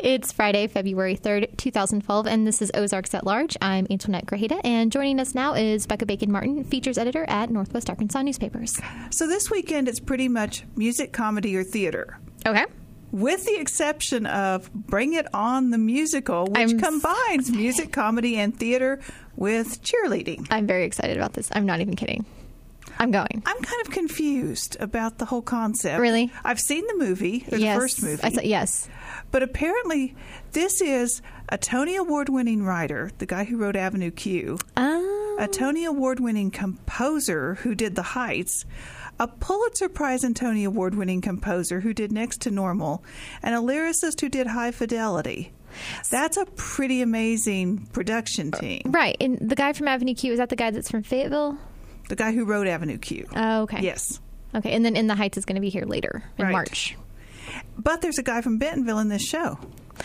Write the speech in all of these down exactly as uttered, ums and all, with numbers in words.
It's Friday, February third, twenty twelve, and this is Ozarks at Large. I'm Antoinette Grajeda, and joining us now is Becca Bacon-Martin, features editor at Northwest Arkansas Newspapers. So this weekend, it's pretty much music, comedy, or theater. Okay. With the exception of Bring It On the Musical, which I'm combines music, comedy, and theater with cheerleading. I'm very excited about this. I'm not even kidding. I'm going. I'm kind of confused about the whole concept. Really? I've seen the movie, or yes. the first movie. I saw, yes. But apparently, this is a Tony Award-winning writer, the guy who wrote Avenue Q, Oh. a Tony Award-winning composer who did The Heights, a Pulitzer Prize and Tony Award-winning composer who did Next to Normal, and a lyricist who did High Fidelity. That's a pretty amazing production team. Right. And the guy from Avenue Q, is that the guy that's from Fayetteville? The guy who wrote Avenue Q. Oh, okay. Yes. Okay. And then In the Heights is going to be here later in Right. March. But there's a guy from Bentonville in this show.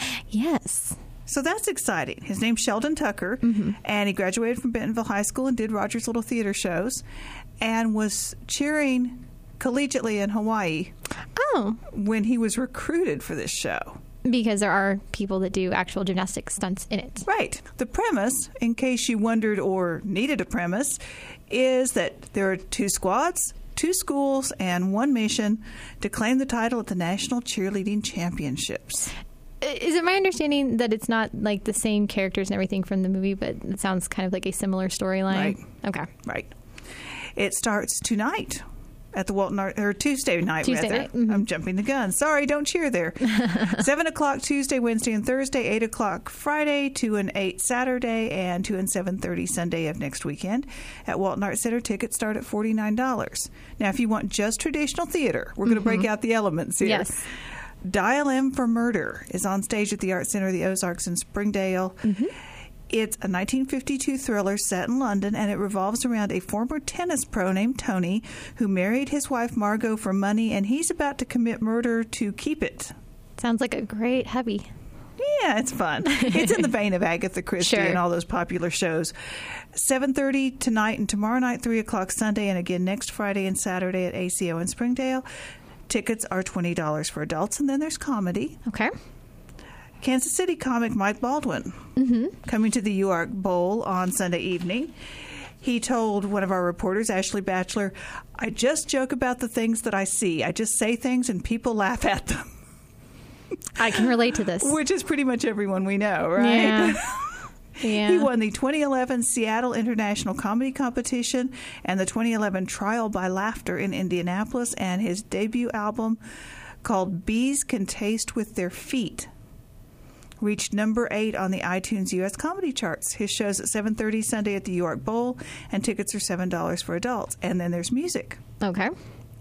Yes. So that's exciting. His name's Sheldon Tucker, Mm-hmm. and he graduated from Bentonville High School and did Rogers Little Theater shows and was cheering collegiately in Hawaii Oh. when he was recruited for this show. Because there are people that do actual gymnastic stunts in it. Right. The premise, in case you wondered or needed a premise, is that there are two squads, two schools, and one mission to claim the title at the National Cheerleading Championships. Is it my understanding that it's not like the same characters and everything from the movie, but it sounds kind of like a similar storyline? Right. Okay. Right. It starts tonight at the Walton Art, or Tuesday night, Tuesday rather. night. Mm-hmm. I'm jumping the gun. Sorry, don't cheer there. Seven o'clock Tuesday, Wednesday, and Thursday. Eight o'clock Friday. Two and eight Saturday, and two and seven thirty Sunday of next weekend at Walton Art Center. Tickets start at forty nine dollars. Now, if you want just traditional theater, we're going to break out the elements here. Yes. Dial M for Murder is on stage at the Art Center of the Ozarks in Springdale. Mm-hmm. It's a nineteen fifty-two thriller set in London, and it revolves around a former tennis pro named Tony who married his wife Margot for money, and he's about to commit murder to keep it. Sounds like a great hubby. Yeah, it's fun. It's in the vein of Agatha Christie Sure. and all those popular shows. seven thirty tonight and tomorrow night, three o'clock Sunday, and again next Friday and Saturday at A C O in Springdale. Tickets are twenty dollars for adults, and then there's comedy. Okay. Kansas City comic Mike Baldwin Mm-hmm. coming to the U Ark Bowl on Sunday evening. He told one of our reporters, Ashley Batchelor, "I just joke about the things that I see. I just say things and people laugh at them." I can relate to this. Which is pretty much everyone we know, right? Yeah. Yeah. He won the twenty eleven Seattle International Comedy Competition and the twenty eleven Trial by Laughter in Indianapolis, and his debut album called Bees Can Taste with Their Feet reached number eight on the iTunes U S comedy charts. His show's at seven thirty Sunday at the U Ark Bowl, and tickets are seven dollars for adults. And then there's music. Okay.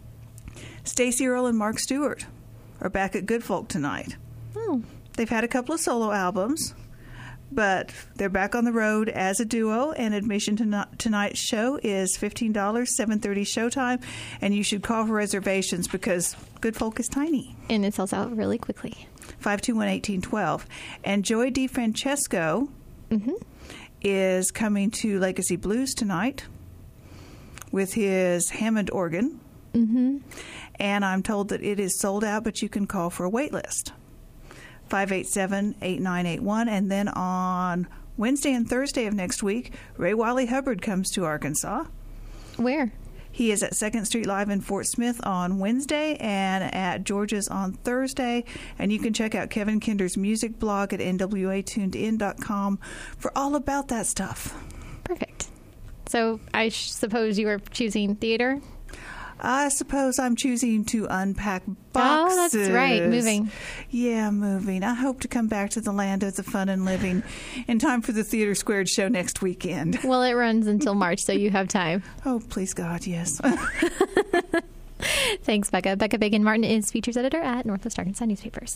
Stacey Earle and Mark Stewart are back at Good Folk tonight. Oh. They've had a couple of solo albums, but they're back on the road as a duo, and admission to not, tonight's show is fifteen dollars, seven thirty showtime, and you should call for reservations because Good Folk is tiny. And it sells out really quickly. five two one, one eight one two. And Joey DeFrancesco Mm-hmm. is coming to Legacy Blues tonight with his Hammond organ. Mm-hmm. And I'm told that it is sold out, but you can call for a wait list. five eight seven, eight nine eight one. And then on Wednesday and Thursday of next week, Ray Wiley Hubbard comes to Arkansas. Where? He is at second Street Live in Fort Smith on Wednesday and at George's on Thursday. And you can check out Kevin Kinder's music blog at N W A tuned in dot com for all about that stuff. Perfect. So I sh- suppose you were choosing theater? I suppose I'm choosing to unpack boxes. Oh, that's right. Moving. Yeah, moving. I hope to come back to the land of the fun and living in time for the Theater Squared show next weekend. Well, it runs until March, so you have time. Oh, please God, yes. Thanks, Becca. Becca Bacon-Martin is features editor at Northwest Arkansas Newspapers.